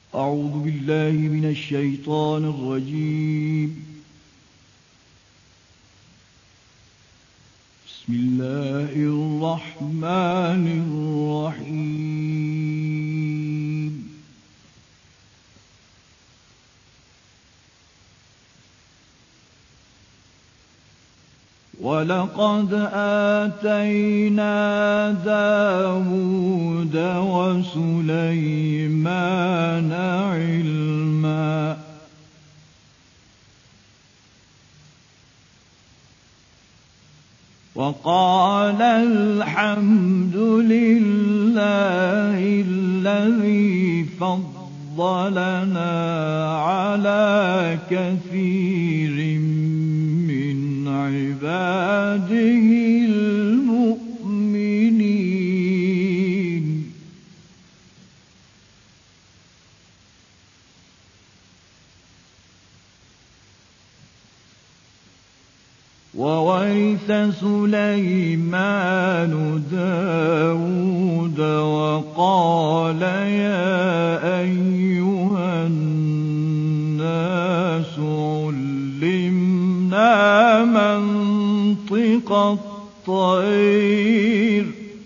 أعوذ بالله من الشيطان الرجيم. بسم الله الرحمن الرحيم. ولقد آتينا داود وسليمان علما وقال الحمد لله الذي فضلنا على كثير من عباده المؤمنين. وورث سليمان داود وقال يا أيها الناس علمنا منطق الطير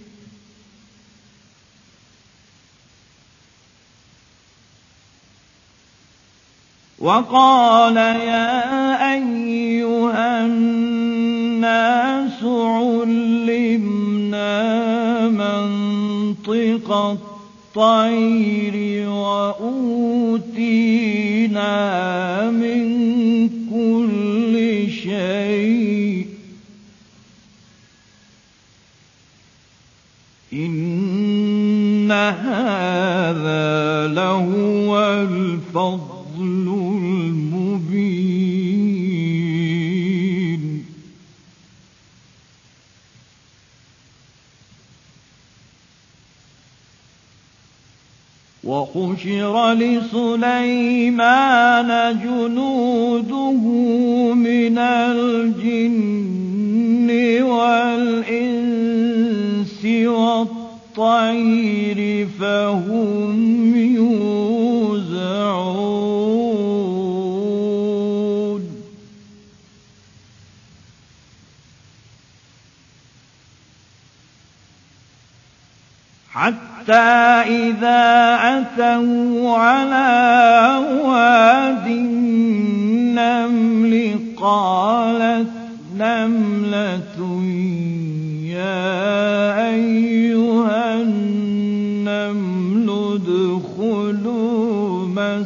وقال يا أيها الناس علمنا منطق الطير وأوتينا من كل شيء إن هذا لهو الفضل المبين. وحشر لسليمان جنوده من الجن والإنس والطير فهم يوزعون. حتى إذا أتوا على واد النمل قالت نملة يا أيها النمل ادخلوا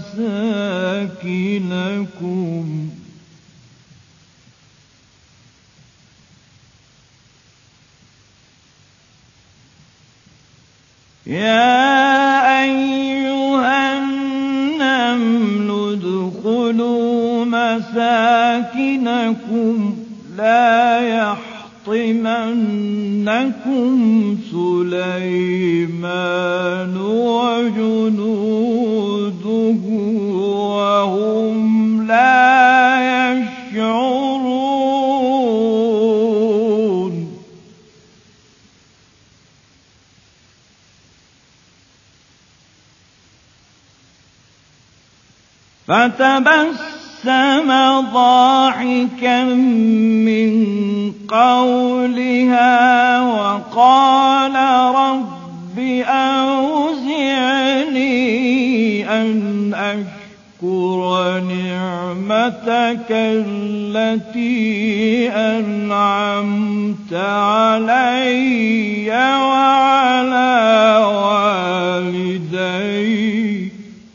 مساكنكم يا أيها النمل ادخلوا مساكنكم لا يحطمنكم سليمان وجنوده وهم لا يشعرون. فتبسم ضاحكا من قولها وقال رب أوزعني أن أشكر نعمتك التي أنعمت علي وعلى والدي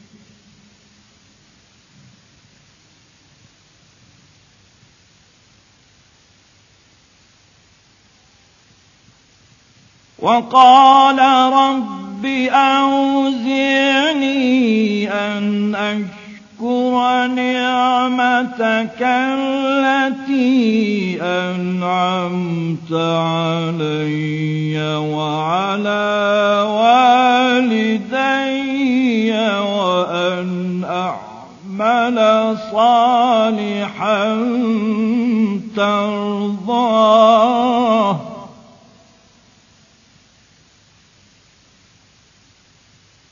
وقال رب أوزعني أن أشكر نعمتك التي أنعمت علي وعلى والدي وأن أعمل صالحا ترضاه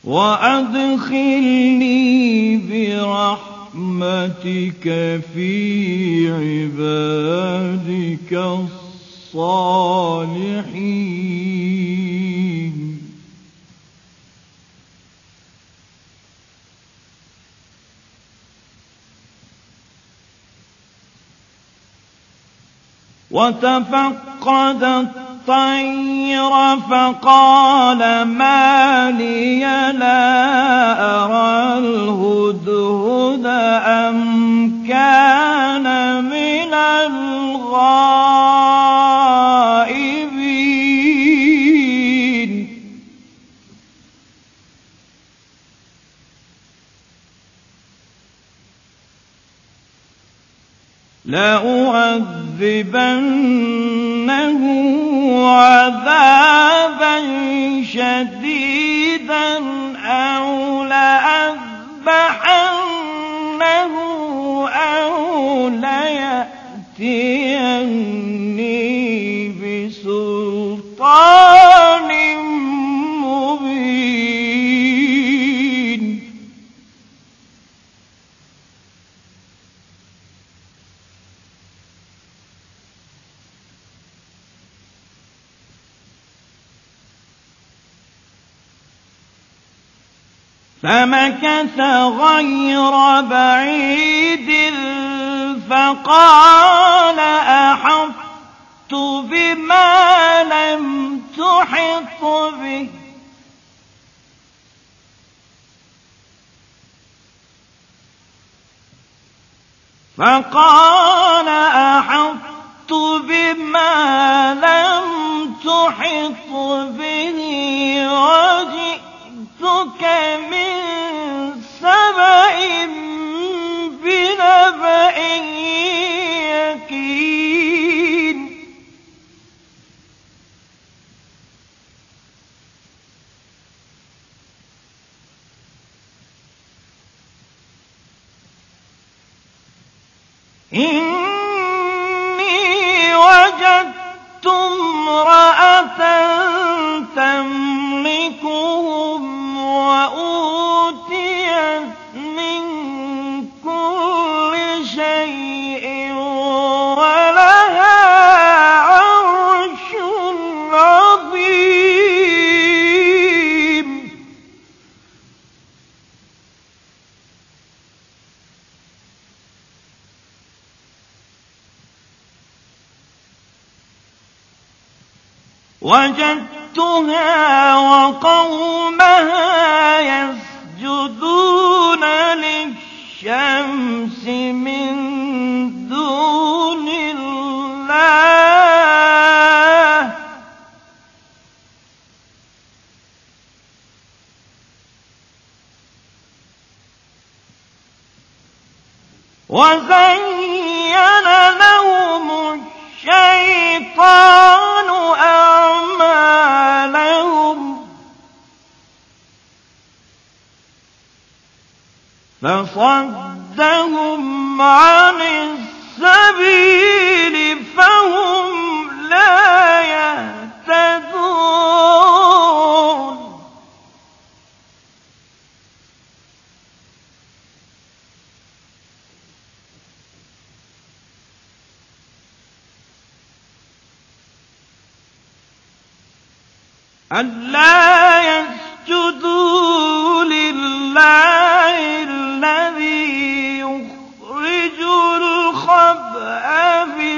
وأدخلني برحمتك في عبادك الصالحين. وتفقد الطير فقال ما لي لا أرى الهدهد أم كان من الغائبين. لأعذبنه عذابا شديدا أو لأذبحنه أو ليأتيني بسلطان مبين. فمكث غير بعيد فقال أحطت بما لم تحط به وجئتك من سبأ بنبأ يقين. إني وجدت امرأة تملكهم وأوتيت من كل شيء ولها عرش عظيم. وجدتها وقومها يسجدون للشمس من دون الله وزين لهم الشيطان أعمالهم فصدهم عن السبيل فهم لا يهتدون. ألا يسجدوا لله الذي يخرج الخبأ في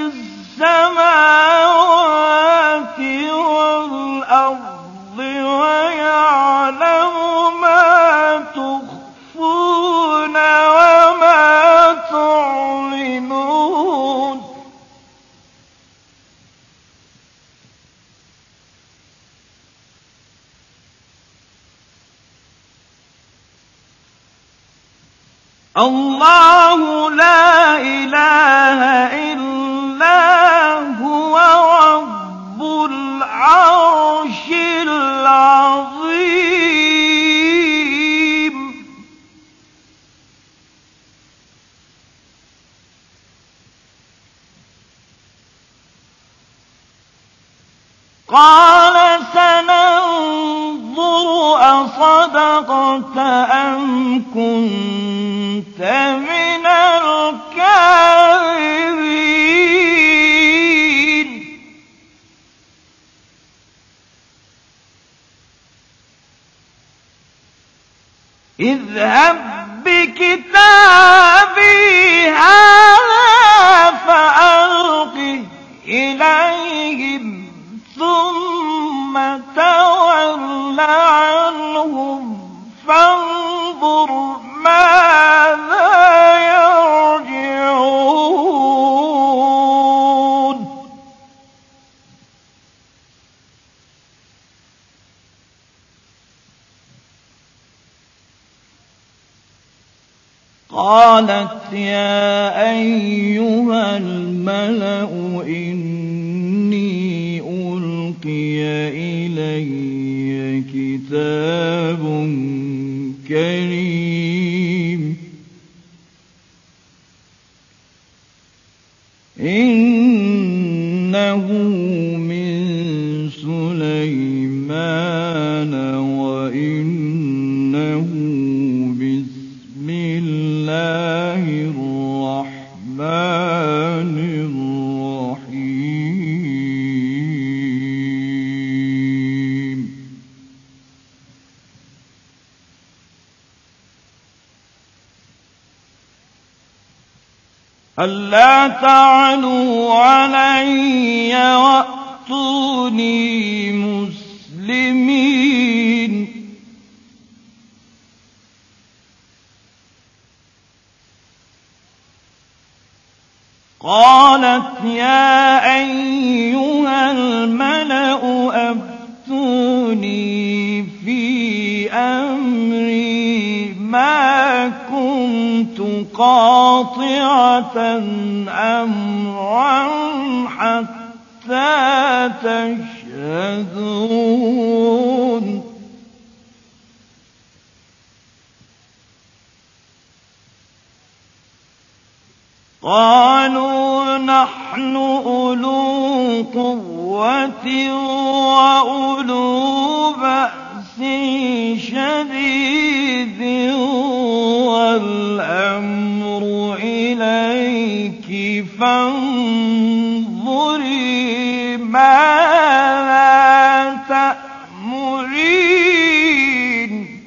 السماوات والأرض ويعلم ما تخفون وما تعلنون. الله لا إله إلا هو رب العرش العظيم. قال سننظر أَصَدَقْتَ أَمْ كُنتَ مِنَ الْكَاذِبِينَ اذْهَب بِّكِتَابِي هَٰذَا فَأَلْقِهْ إِلَيْهِمْ ثُمَّ تَوَلَّ عَنْهُمْ فَانظُرْ مَاذَا يَرْجِعُونَ قَالَتْ يَا أَيُّهَا الْمَلَأُ إِنِّي أُلْقِيَ إِلَيَّ كِتَابٌ كَرِيمٌ إِنَّهُ مِن سُلَيْمَانَ وَإِنَّهُ بِسْمِ اللَّهِ الرَّحْمَٰنِ الرَّحِيمِ أَلَّا تَعْلُوا عَلَيَّ وَأْتُونِي مُسْلِمِينَ قَالَتْ يَا أَيُّهَا الْمَلَأُ أَفْتُونِي فِي أَمْرِي مَا كُنتُ قَاطِعَةً أَمْرًا حَتَّىٰ تَشْهَدُونِ قَالُوا نَحْنُ أُولُو قُوَّةٍ وَأُولُو بَأْسٍ شَدِيدٍ وَالْأَمْرُ إِلَيْكِ فَانظُرِي مَاذَا تَأْمُرِينَ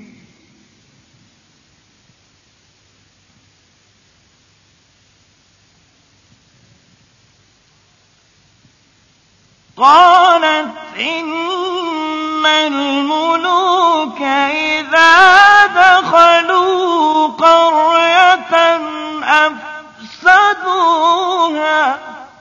قَالَتْ إِنَّ الْمُلُوكَ إِذَا دَخَلُوا قَرْيَةً أَفْسَدُوهَا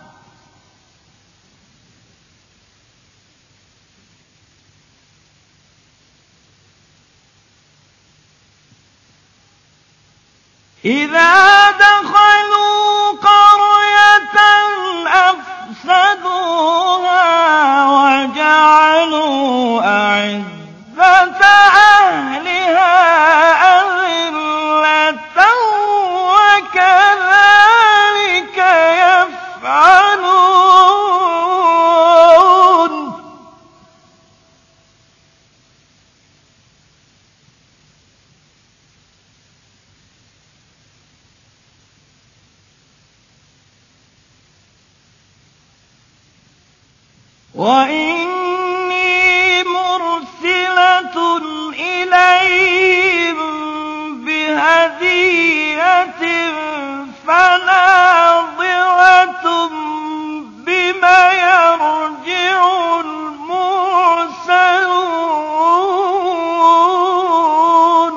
وَجَعَلُوا أَعِزَّةَ أَهْلِهَا أَذِلَّةً وَكَذَٰلِكَ يَفْعَلُونَ وَإِنِّي مُرْسِلَةٌ إِلَيْهِم بِهَدِيَّةٍ فَنَاظِرَةٌ بِمَ يَرْجِعُ الْمُرْسَلُونَ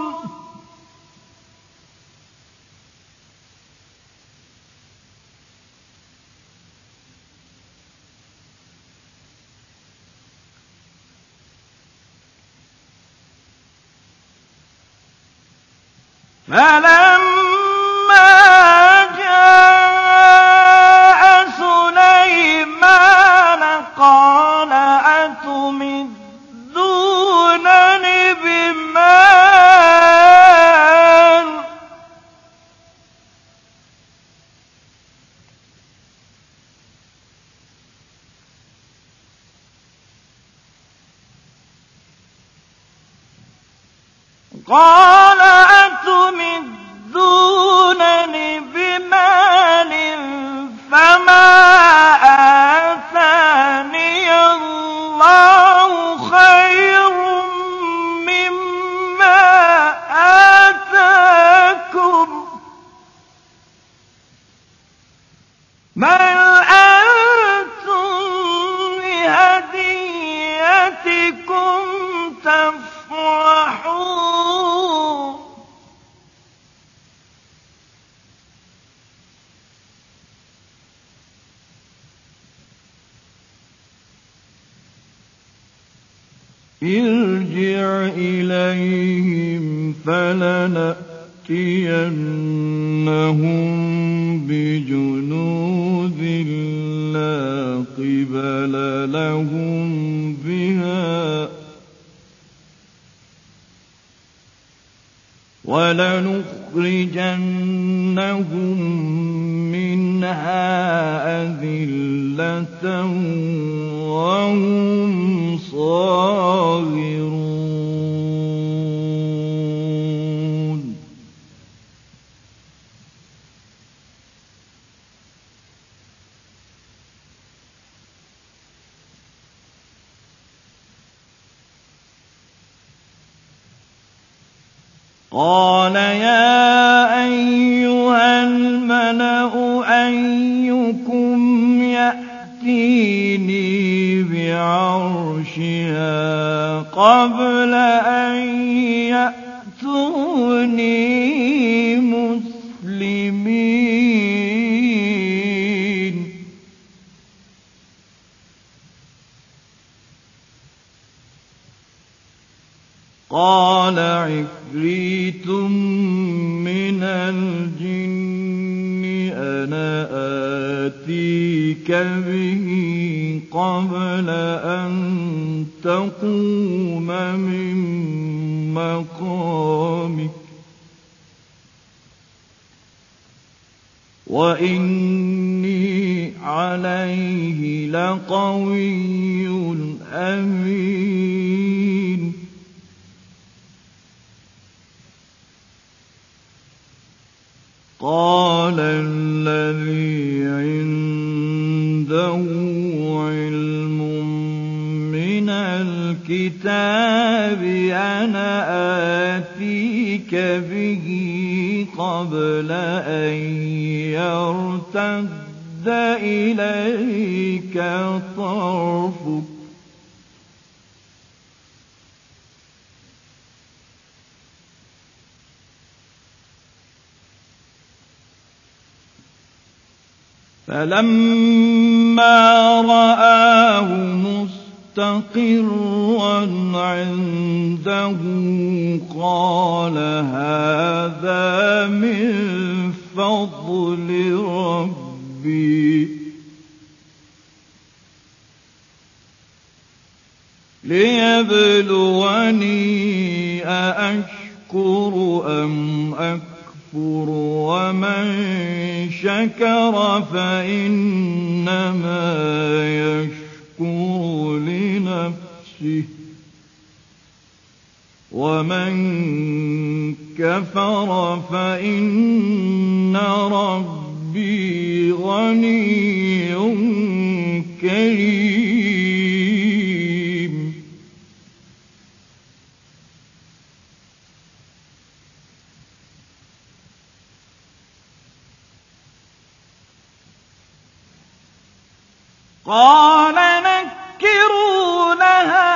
فَلَمَّا جَاءَ سُلَيْمَانَ قَالَ أَتُمِدُّونَنِ بِمَالٍ قال أتمدونني بمال فما آتاني الله خير مما آتاكم بل أنتم بهديتكم تفرحون ارجع إليهم فلنأتينهم بجنود لا قبل لهم بها ولنخرجنهم منها أذلة وهم صاغرون قال يا أيها الملأ أيكم يأتيني بعرشها قبل أن يأتوني مسلمين قال عفريت من الجن أنا آتيك به قبل أن تقوم من مقامك وإني عليه لقوي أمين قال الذي عنده علم من الكتاب أنا آتيك به قبل أن يرتد إليك طرفك فلما رآه مستقرا عنده قال هذا من فضل ربي ليبلوني أأشكر أم أكفر ومن شكر فإنما يشكر لنفسه ومن كفر فإن ربي غني كريم قال نكروا لها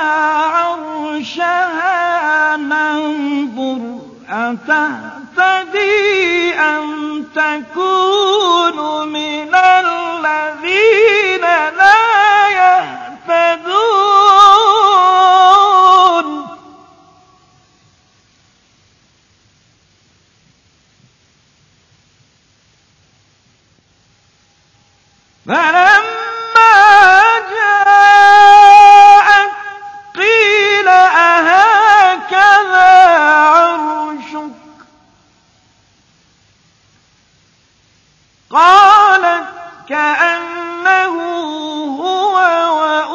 عرشها ننظر أتهتدي أم تكون من الذين لا يهتدون فلما جاءت قيل أهكذا عرشك قالت كأنه هو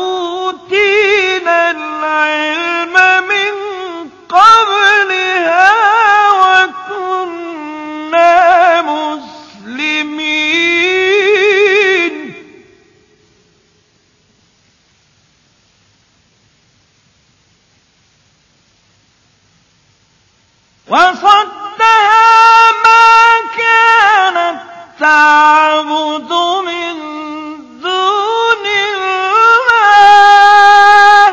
وأوتينا العلم من قبلها وصدها ما كانت تعبد من دون الله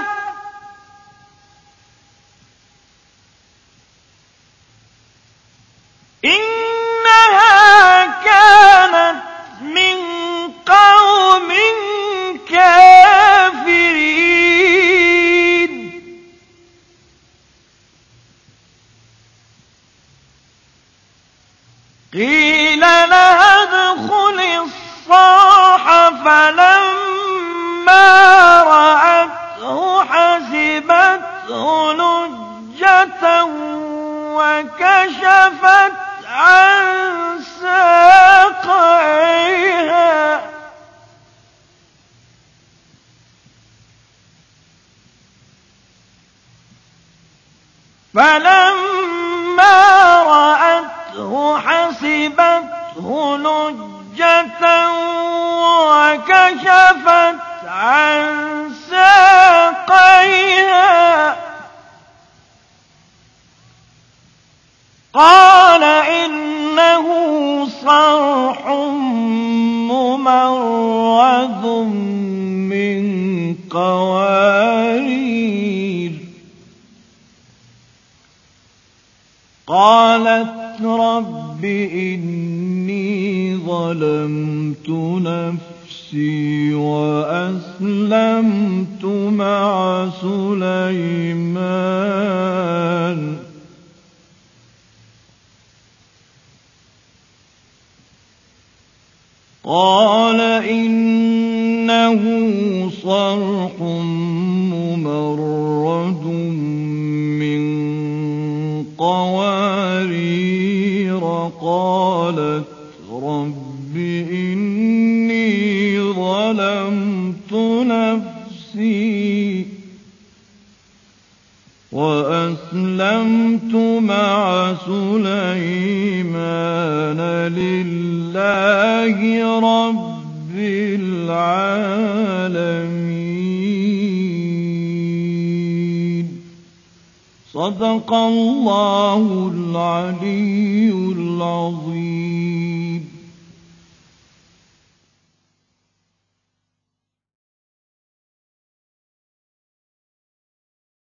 إنها كانت من قوم كافرين قيل لها ادخل الصرح فلما رأته حسبته لجة وكشفت عن ساقيها فلما رأته حسبته لجة وكشفت عن ساقيها قال إنه صرح ممرد من قوارير قالت رب إني ظلمت نفسي وأسلمت مع سليمان قال إنه صرح ممرد من قوارير قالت رب إني ظلمت نفسي وأسلمت مع سليمان لله رب العالمين صدق الله العلي العظيم.